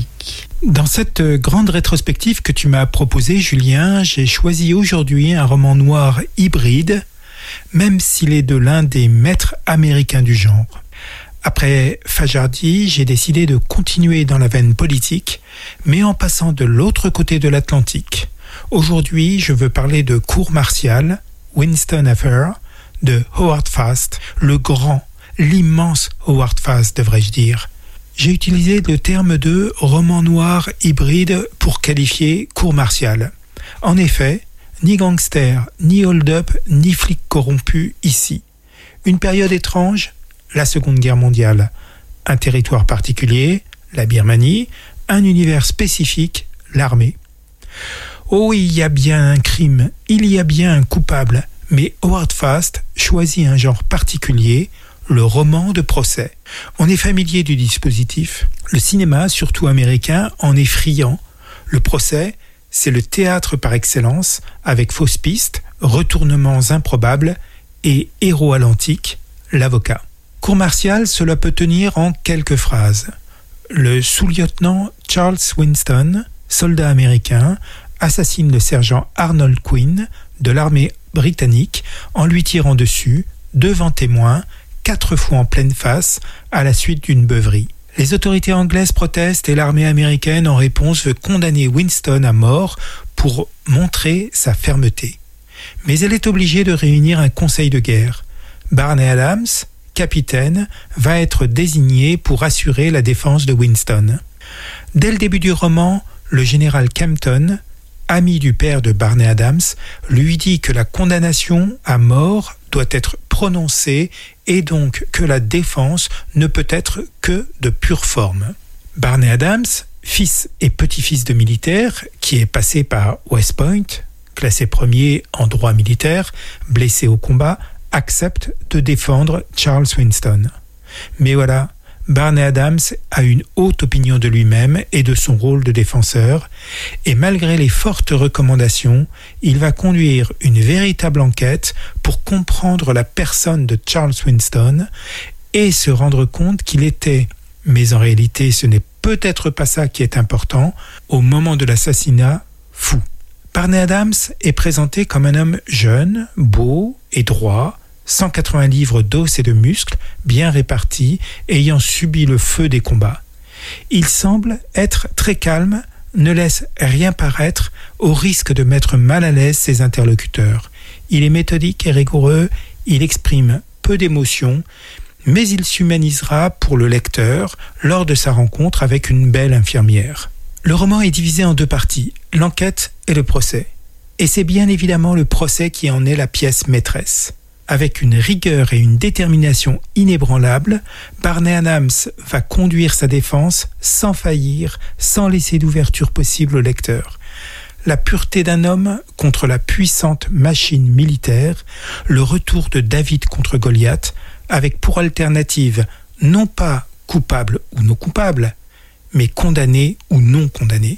Dans cette grande rétrospective que tu m'as proposée, Julien, j'ai choisi aujourd'hui un roman noir hybride, même s'il est de l'un des maîtres américains du genre. Après Fajardi, j'ai décidé de continuer dans la veine politique, mais en passant de l'autre côté de l'Atlantique. Aujourd'hui, je veux parler de Cour martiale, Winston Affair, de Howard Fast, le grand, l'immense Howard Fast, devrais-je dire. J'ai utilisé le terme de roman noir hybride pour qualifier Cour martiale. En effet, ni gangster, ni hold-up, ni flic corrompu ici. Une période étrange, la Seconde Guerre mondiale. Un territoire particulier, la Birmanie. Un univers spécifique, l'armée. Oh, il y a bien un crime, il y a bien un coupable, mais Howard Fast choisit un genre particulier, le roman de procès. On est familier du dispositif. Le cinéma, surtout américain, en est friand. Le procès, c'est le théâtre par excellence, avec fausses pistes, retournements improbables et héros à l'antique, l'avocat. Cour martiale, cela peut tenir en quelques phrases. Le sous-lieutenant Charles Winston, soldat américain, assassine le sergent Arnold Quinn de l'armée britannique en lui tirant dessus, devant témoins, 4 fois en pleine face, à la suite d'une beuverie. Les autorités anglaises protestent et l'armée américaine en réponse veut condamner Winston à mort pour montrer sa fermeté. Mais elle est obligée de réunir un conseil de guerre. Barney Adams, capitaine, va être désigné pour assurer la défense de Winston. Dès le début du roman, le général Campton, ami du père de Barney Adams, lui dit que la condamnation à mort doit être prononcée et donc que la défense ne peut être que de pure forme. Barney Adams, fils et petit-fils de militaire, qui est passé par West Point, classé premier en droit militaire, blessé au combat, accepte de défendre Charles Winston. Mais voilà, Barney Adams a une haute opinion de lui-même et de son rôle de défenseur, et malgré les fortes recommandations, il va conduire une véritable enquête pour comprendre la personne de Charles Winston et se rendre compte qu'il était, mais en réalité ce n'est peut-être pas ça qui est important, au moment de l'assassinat, fou. Barney Adams est présenté comme un homme jeune, beau et droit, 180 livres d'os et de muscles, bien répartis, ayant subi le feu des combats. Il semble être très calme, ne laisse rien paraître, au risque de mettre mal à l'aise ses interlocuteurs. Il est méthodique et rigoureux, il exprime peu d'émotions, mais il s'humanisera pour le lecteur lors de sa rencontre avec une belle infirmière. Le roman est divisé en 2 parties, l'enquête et le procès. Et c'est bien évidemment le procès qui en est la pièce maîtresse. Avec une rigueur et une détermination inébranlables, Barney Adams va conduire sa défense sans faillir, sans laisser d'ouverture possible au lecteur. La pureté d'un homme contre la puissante machine militaire, le retour de David contre Goliath, avec pour alternative non pas coupable ou non coupable, mais condamné ou non condamné.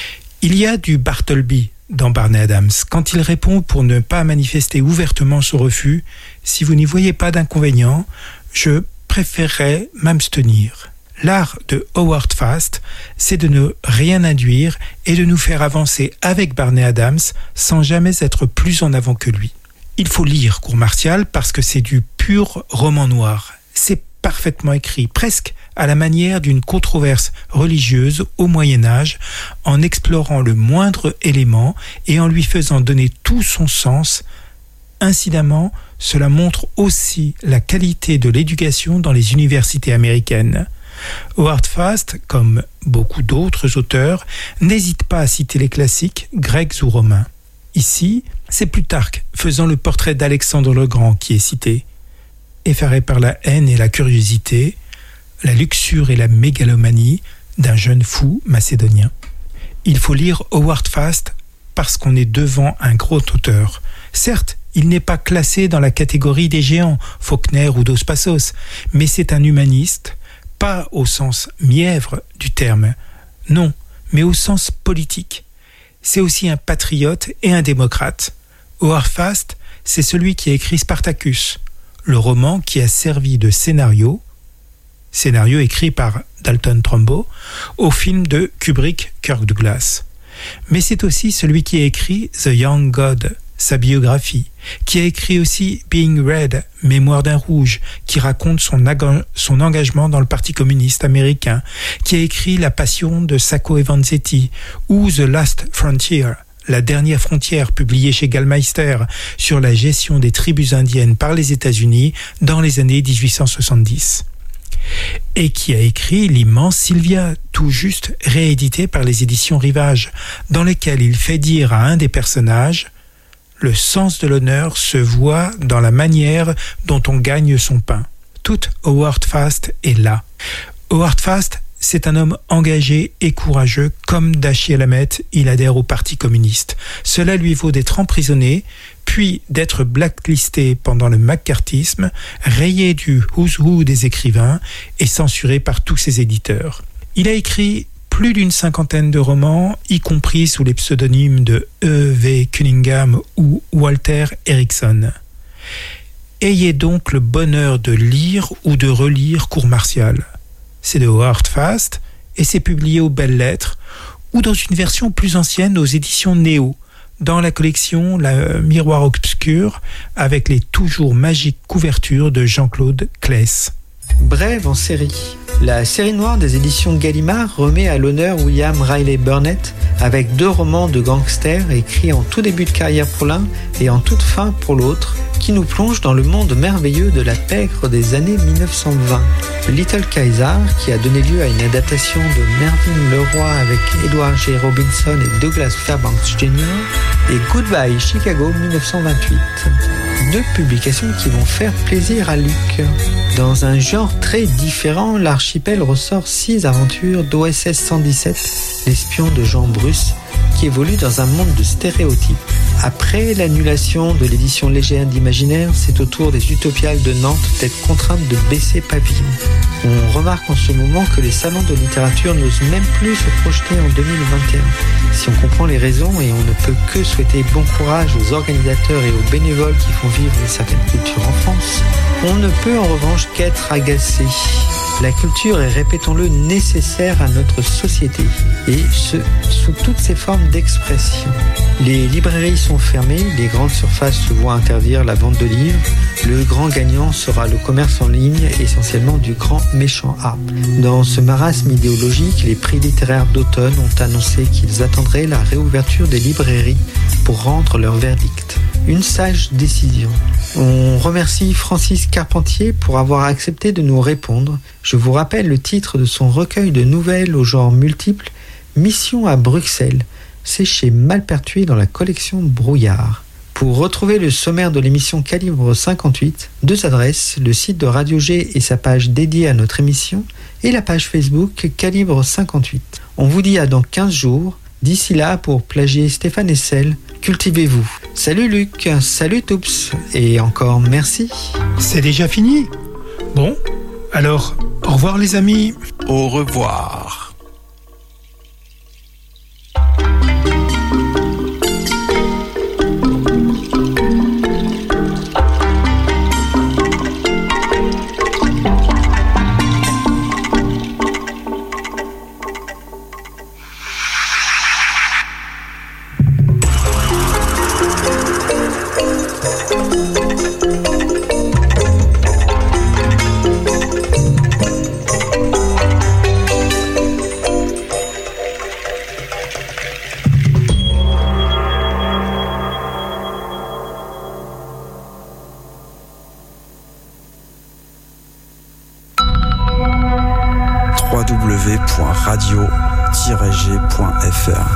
Il y a du Bartleby dans Barney Adams, quand il répond pour ne pas manifester ouvertement son refus, si vous n'y voyez pas d'inconvénient, je préférerais m'abstenir. L'art de Howard Fast, c'est de ne rien induire et de nous faire avancer avec Barney Adams sans jamais être plus en avant que lui. Il faut lire Cour martiale parce que c'est du pur roman noir. C'est parfaitement écrit, presque à la manière d'une controverse religieuse au Moyen-Âge, en explorant le moindre élément et en lui faisant donner tout son sens. Incidemment, cela montre aussi la qualité de l'éducation dans les universités américaines. Howard Fast, comme beaucoup d'autres auteurs, n'hésite pas à citer les classiques grecs ou romains. Ici, c'est Plutarque faisant le portrait d'Alexandre le Grand qui est cité. Effaré par la haine et la curiosité, la luxure et la mégalomanie d'un jeune fou macédonien. Il faut lire Howard Fast parce qu'on est devant un gros auteur. Certes, Il n'est pas classé dans la catégorie des géants, Faulkner ou Dos Passos, mais c'est un humaniste, pas au sens mièvre du terme, non, mais au sens politique. C'est aussi un patriote et un démocrate. Howard Fast, c'est celui qui a écrit Spartacus, le roman qui a servi de scénario écrit par Dalton Trumbo, au film de Kubrick, Kirk Douglas. Mais c'est aussi celui qui a écrit The Young God, sa biographie, qui a écrit aussi Being Red, Mémoire d'un rouge, qui raconte son engagement dans le Parti communiste américain, qui a écrit La Passion de Sacco et Vanzetti, ou The Last Frontier, La dernière frontière, publiée chez Gallmeister, sur la gestion des tribus indiennes par les États-Unis dans les années 1870. Et qui a écrit l'immense Sylvia, tout juste réédité par les éditions Rivage, dans lequel il fait dire à un des personnages « Le sens de l'honneur se voit dans la manière dont on gagne son pain ». Tout Howard Fast est là. Howard Fast, c'est un homme engagé et courageux, comme Dashiell Hammett, il adhère au Parti communiste. Cela lui vaut d'être emprisonné, puis d'être blacklisté pendant le macartisme, rayé du who's who des écrivains et censuré par tous ses éditeurs. Il a écrit plus d'une 50aine de romans, y compris sous les pseudonymes de E.V. Cunningham ou Walter Erickson. Ayez donc le bonheur de lire ou de relire Cours martial. C'est de Howard Fast et c'est publié aux Belles Lettres ou dans une version plus ancienne aux éditions Néo, dans la collection La Miroir Obscur avec les toujours magiques couvertures de Jean-Claude Claes. Brève en série. La série noire des éditions Gallimard remet à l'honneur William Riley Burnett avec 2 romans de gangsters écrits en tout début de carrière pour l'un et en toute fin pour l'autre, qui nous plonge dans le monde merveilleux de la pègre des années 1920. Little Kaiser, qui a donné lieu à une adaptation de Mervyn LeRoy avec Edward G. Robinson et Douglas Fairbanks Jr. et Goodbye Chicago 1928. 2 publications qui vont faire plaisir à Luc. Dans un genre très différent, l'archipel ressort 6 aventures d'OSS 117, l'espion de Jean Bruce, qui évolue dans un monde de stéréotypes. Après l'annulation de l'édition légère d'Imaginaire, c'est au tour des Utopiales de Nantes d'être contraintes de baisser pavillon. On remarque en ce moment que les salons de littérature n'osent même plus se projeter en 2021. Si on comprend les raisons, et on ne peut que souhaiter bon courage aux organisateurs et aux bénévoles qui font vivre une certaine culture en France, on ne peut en revanche qu'être agacé. La culture est, répétons-le, nécessaire à notre société, et ce, sous toutes ses formes d'expression. Les librairies sont fermées, les grandes surfaces se voient interdire la vente de livres. Le grand gagnant sera le commerce en ligne, essentiellement du grand méchant A. Dans ce marasme idéologique, les prix littéraires d'automne ont annoncé qu'ils attendraient la réouverture des librairies pour rendre leur verdict. Une sage décision. On remercie Francis Carpentier pour avoir accepté de nous répondre. Je vous rappelle le titre de son recueil de nouvelles au genre multiple, Mission à Bruxelles. C'est chez Malpertuis dans la collection Brouillard. Pour retrouver le sommaire de l'émission Calibre 58, 2 adresses, le site de Radio G et sa page dédiée à notre émission, et la page Facebook Calibre 58. On vous dit à dans 15 jours. D'ici là, pour plagier Stéphane Hessel, cultivez-vous. Salut Luc, salut Toups, et encore merci. C'est déjà fini ? Bon, alors, au revoir les amis. Au revoir. www.radio-g.fr